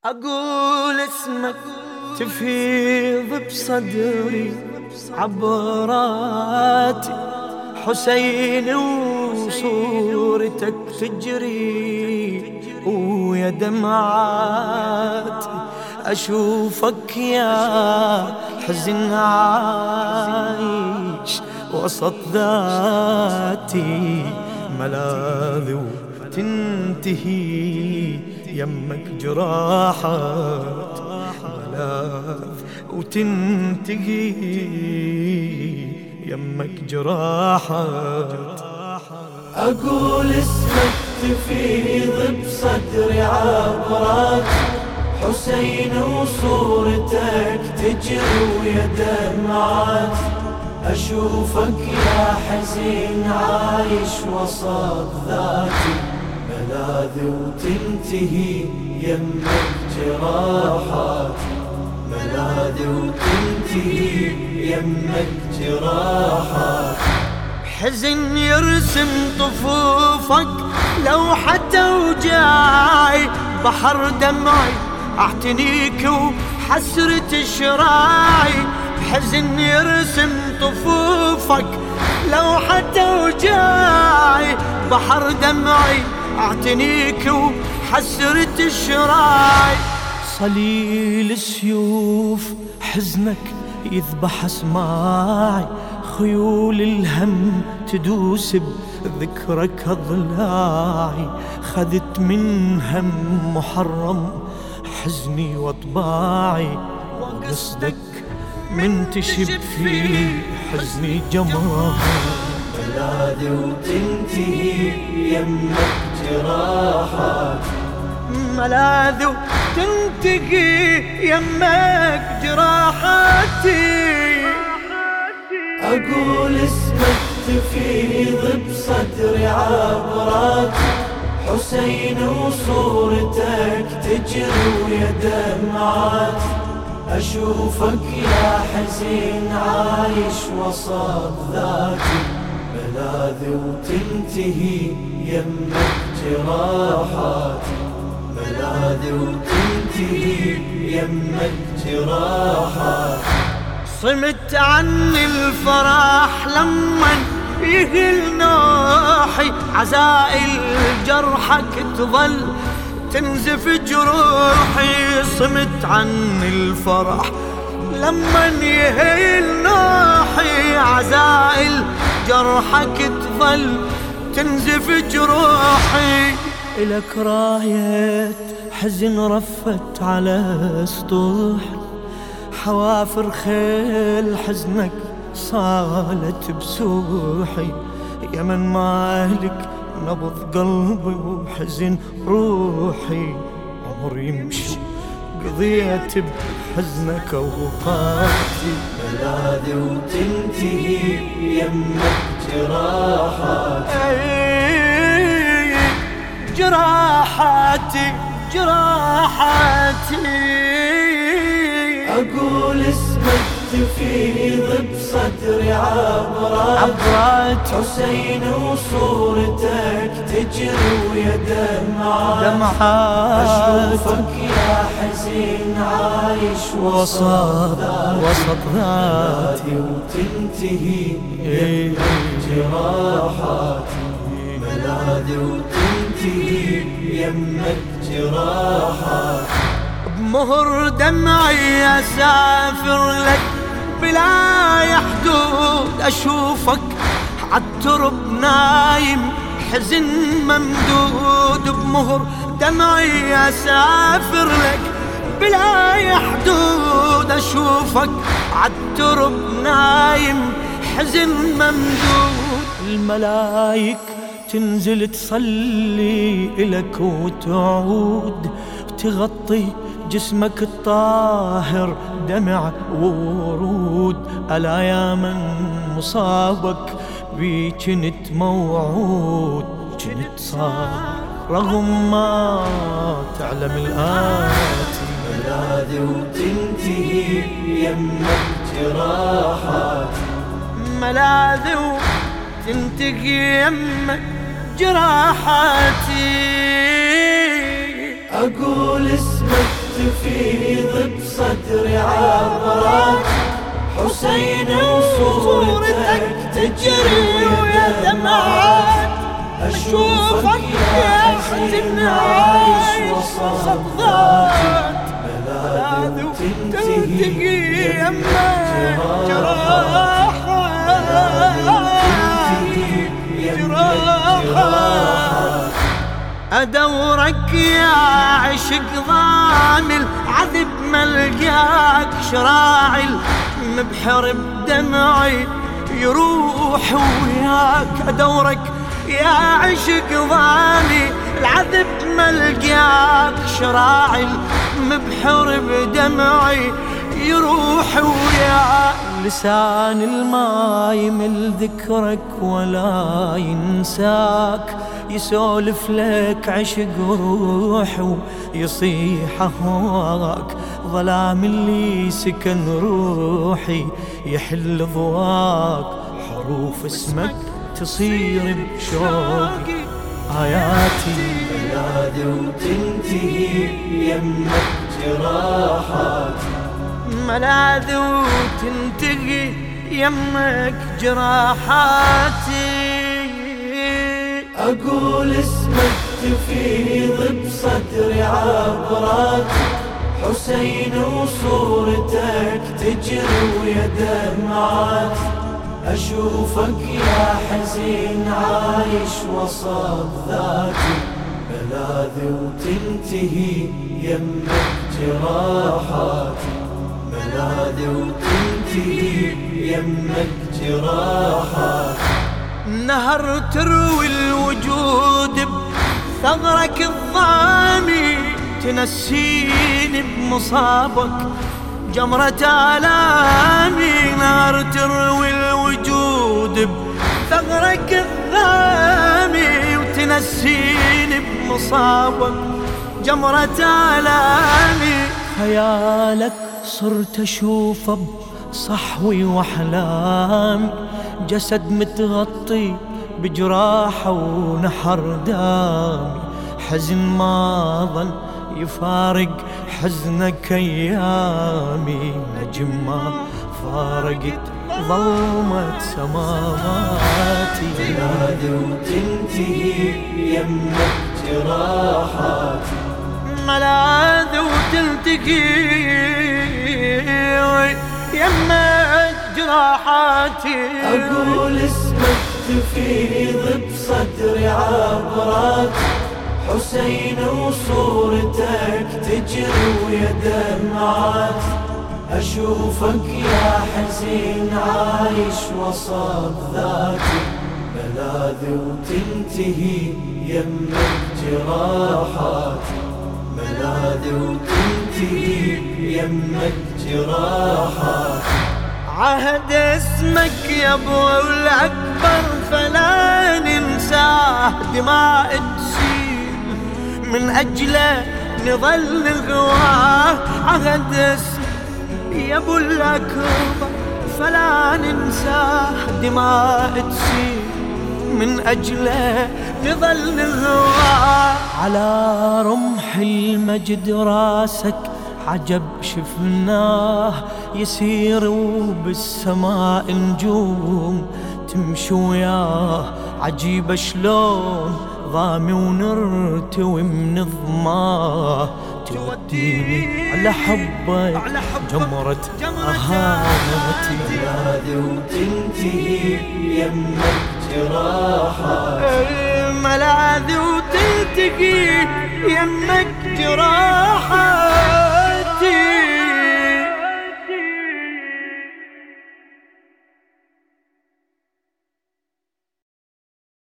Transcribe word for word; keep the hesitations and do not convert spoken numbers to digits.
أقول اسمك تفيض بصدري عبراتي، حسين وصورتك تجري ويا دمعاتي، أشوفك يا حزن عايش وسط ذاتي، ملاذ وتنتهي يمك جراحات، ملاذ وتنتهي يمك جراحات. أقول اسمك تفيض بصدري عبرات، حسين وصورتك تجري ويا دمعات، أشوفك يا حزين عايش وسط ذاتي، ملاذ وتنتهي يمك جراحات، ملاذ وتنتهي يمك جراحات. حزن يرسم طفوفك لوحة وجاي، بحر دمعي اعتنيك وحسرة شراي، حزن يرسم طفوفك لوحة وجاي، بحر دمعي اعتنيك وحسرة شراي، صليل سيوف حزنك يذبح اسماعي، خيول الهم تدوس بذكرك اضلاعي، خذت من هم محرم حزني واطباعي، وقصدك منتشب في حزني جمال، ملاذ وتنتهي يمك جراحات، ملاذ وتنتهي يمك جراحاتي. أقول اسمك تفيض بصدري عبرات، حسين وصورتك تجري ويا دمعات، أشوفك يا حزين عايش وسط ذاتي، ملاذ وتنتهي يمك جراحات، ملاذ وتنتهي يمك جراحات. صمت عن الفرح لمن يهل نوحي، عزائل جرحك تظل تنزف جروحي، صمت عن الفرح لمن يهل نوحي، عزائل جرحك تظل تنزف جروحي، إلك راية حزن رفت على سطوحي، حوافر خيل حزنك صالت بسوحي، يا من مالك نبض قلبي وحزن روحي، عمر يمشي قضيت بحزنك اوقاتي، ملاذ وتنتهي يمك جراحات، جراحاتي جراحاتي. أقول اسمك تفيض بصدري عبرات، عبرات حسين وصورتك تجري ويا دمعات، دمعات، أشوفك يا حزين عايش وسط وسط ذاتي، وتنتهي يمك جراحات، ملاذ وتنتهي يمك جراحات. بمهر دمعي أسافر لك بلا حدود، أشوفك عالترب نايم حزن ممدود، بمهر دمعي أسافر لك بلا حدود، أشوفك عالترب نايم حزن ممدود، الملايك تنزل تصلي إلك وتعود، تغطي جسمك الطاهر دمع وورود، ألا يا من مصابك بي كنت موعود، كنت صار رغم ما تعلم الآتي، ملاذ وتنتهي يمك جراحات، ملاذ وتنتهي يمك جراحاتي. أقول اسمك تفيض بصدري عبرات حسين وصورتك تجري ويا دمعات أشوفك يا حزين عايش وسط ذات بلاد وتنتهي يما جراحات جراحات. أدورك يا عشق ضامل عذب ملقاك شراعي مبحر بدمعي يروح وياك. أدورك يا عشق ضامي العذب ملقاك شراعي مبحر بدمعي يروح وياك. لسان الماء يمل ذكرك ولا ينساك يسولف لك عشق روح ويصيح هواك. ظلام اللي سكن روحي يحل ضواك حروف اسمك تصير بشوقي آياتي. بلادي وتنتهي يمك جراحاتي ملاذي وتنتهي يمك جراحاتي. أقول اسمك تفيض بصدري عبرات حسين وصورتك تجري ويا دمعات. أشوفك يا حزين عايش وسط ذاتي بلاذي وتنتهي يمك جراحاتي. بلاذي وتنتهي يمك جراحاتي. نهر تروي الوجود بثغرك الضامي تنسيني بمصابك جمرة آلامي. نهر تروي الوجود بثغرك الضامي وتنسيني بمصابك جمرة آلامي. خيالك صرت أشوفه بصحوي وأحلامي جسد متغطي بجراحه ونحر دامي. حزن ما ظل يفارق حزنك أيامي نجم ما فارقت ظلمة سماواتي. بلادي وتنتهي يمك جراحاتي. ملاذي وتنتهي يمك جراحاتي. أقول اسمك تفيض بصدري عبرات حسين وصورتك تجري ويا دمعات. أشوفك يا حزين عايش وسط ذاتي بلاذي وتنتهي يمك جراحاتي. بلاذي وتنتهي يمك جراحاتي. عهد اسمك يا ابو الاكبر فلا ننساه دماء تسيل من اجله نظل نغواه. عهد اسمك يا ابو الاكبر فلا ننساه دماء تسيل من اجله نظل نغواه. على رمح المجد راسك عجب شفناه يسير وبالسماء نجوم تمشي وياه. عجيب شلون ضامي ونرتوي من ضماه توديني على حبك جمرة أهانتي. بلادي وتنتهي يمك جراحاتي. ملاذي وتنتهي يمك جراحاتي.